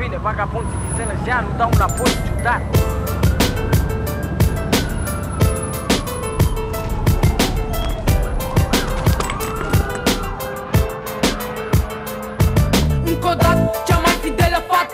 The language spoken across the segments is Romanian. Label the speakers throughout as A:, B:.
A: bine. Vagabonții din Sănăjea nu dau înapoi ciudat.
B: Încă o dată, cea mai fidelă fată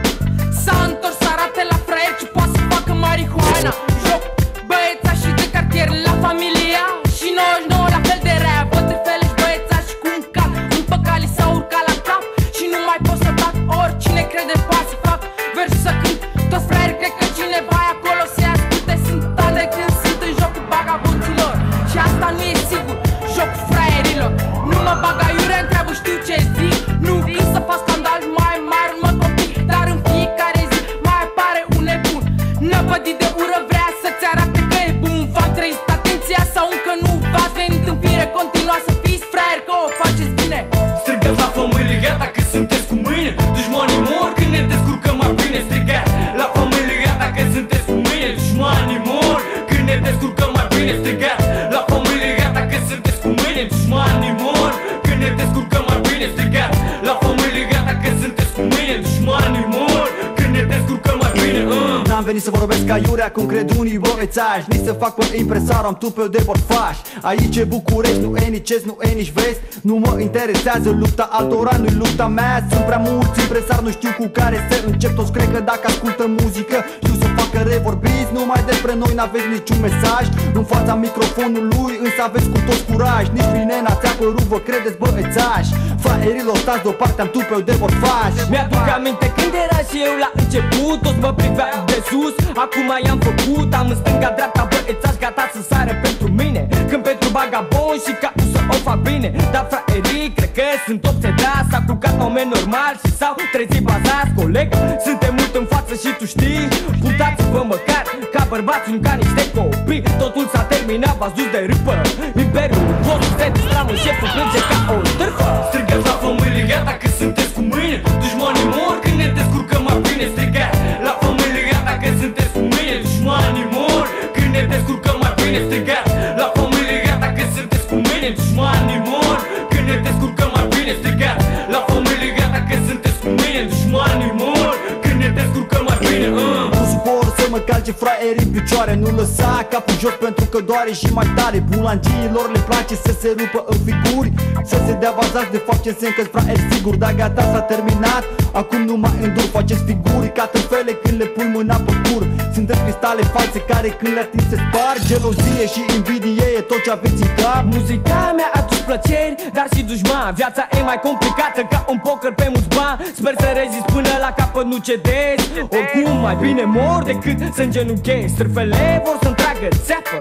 B: s-a întors să arate la fraier ce poate să facă marihuana. Joc băiețași de cartier la familia și 99 la fel de rea. Bătrâfelești băiețași cu un cal, un păcali s-a urcat la cap și nu mai pot să tac. Oricine crede poate să fac vers să cânt. Toți fraieri cred că cineva e acolo se asculte. Sunt tale când sunt în jocul bagabonților și asta nu e sigur, jocul fraierilor. Nu mă bag aiurea, întreabă, știu ce zic. Nu când să fac scandal mai mari, mă copii, dar în fiecare zi mai apare un nebun năpădit de ură, vrea să-ți arate că e bun. V-am trăit atenția sau încă nu v-ați venit în fire? Continua să fiți fraier că o faceți bine.
C: Strigați la familie, gata că sunteți cu mâine. Dușmanii mor când ne descurcăm mai bine. Strigați la familie, gata că sunteți cu mâine. Dușmanii mor când ne descurcăm mai bine. Strigați la familie, gata că sunteți cu mâine. Dușmanii mor când ne descurcăm mai bine. Strigați la familie, gata că sunteți cu mâine. Dușmanii mor când ne descurcăm mai bine.
D: N-am venit să vorbesc ca iurea cum cred unii băiețași, nici să fac pe impresar, am tupeu de borfaș. Aici e București, nu e nici est, nu e nici vest. Nu mă interesează lupta altora, nu-i lupta mea. Sunt prea mulți impresari, nu știu cu care să încep. Toți cred că dacă ascultă muzică știu să facă revorbiți. Numai despre noi n-aveți niciun mesaj în fața microfonului, însă aveți cu toți curaj. Nici bine n-ați apărut, vă credeți băiețași. Fraierilor, stați deoparte, am tupeu de borfaș.
C: Mi-aduc aminte când era și eu la început, toți mă priveau de sus, acum i-am făcut. Am în stânga-dreapta băiețași gata să sară pentru mine, când pentru bagabon și ca să o fac bine. Dar fraierii cred că sunt obsedați, s-a culcat oameni normali și s-au trezit bazați. Coleg, suntem mult în față și tu știi, purtați-vă măcar ca bărbați, nu ca niște copii. Totul s-a terminat, v-ați dus de râpă. Imperiul vostru se distramă, șeful plânge ca o târfă. Strigați la familie, gata că sunteți cu mâine. Dușmanii mor când ne descurcăm mai bine. Strigați la familie, gata că sunteți cu mâine. Dușmanii mor când ne descurcăm mai bine. Strigați la familie, gata că sunteți cu mâine. Dușmanii mor când ne descurcăm mai bine. Strigați la familie, gata că sunteți cu mâine. Dușmanii mor când ne descurcăm mai bine.
D: Nu suport să mă calce fraierii în picioare, nu lăsa capul jos pentru că doare și mai tare. Bulangiilor le place să se rupă în figuri, să se dea bazați, de fapt ce înseamnă că-s fraieri sigur. Dar gata, s-a terminat, acum nu mai îndur. Faceți figuri ca târfele când le pui mâna pe cur. Sunteți cristale false care când le atingi se spar. Gelozie și invidie e tot ce aveți în cap.
C: Muzica mi-a adus plăceri, dar și dușman. Viața e mai complicată ca un poker pe mulți bani. Sper să rezist până la capăt, nu cedezi. Oricum mai bine mor decât să îngenunchezi. Strâfele vor să-mi tragă țeapă,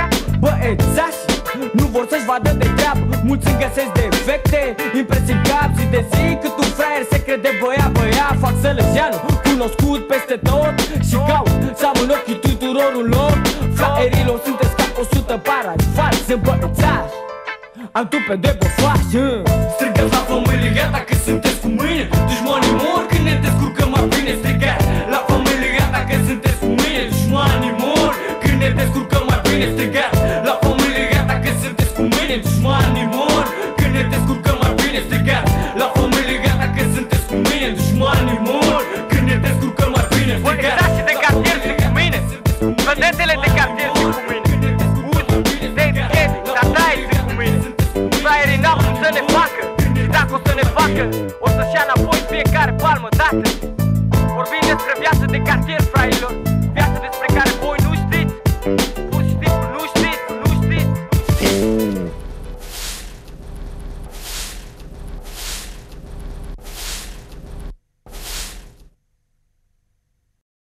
C: băiețași nu vor să-și vadă de treabă. Mulți îmi găsesc defecte, impresii în cap zi de zi. Cât un fraier se crede băia, fac Sălăjeanu, cunoscut peste tot. Și caut să am în ochii tuturor un loc. Fraierilor, sunteți ca 100 paragi falsi. Sunt băiețași, am tupe de borfași. Strigați la familie, gata că sunteți cu mâine. Dușmanii mor când ne descurcăm mai bine. Strigați la familie, gata că sunteți cu mâine. Dușmanii mor când ne descurcăm mai bine. Strigați la familie, gata că sunteți cu mâine. Dușmanii mor când ne descurcăm mai bine. Strigați la familie, gata că sunteți cu mâine. Dușmanii mor când ne descurcăm mai bine.
A: Băiețașii de cartier sunt cu mine, vedetele de cartier sunt cu mine, uzi, de etichete, tataie sunt cu mine. Fraierii n-au cum să ne facă, și dacă o să ne facă, o să-și ia înapoi fiecare palmă dată.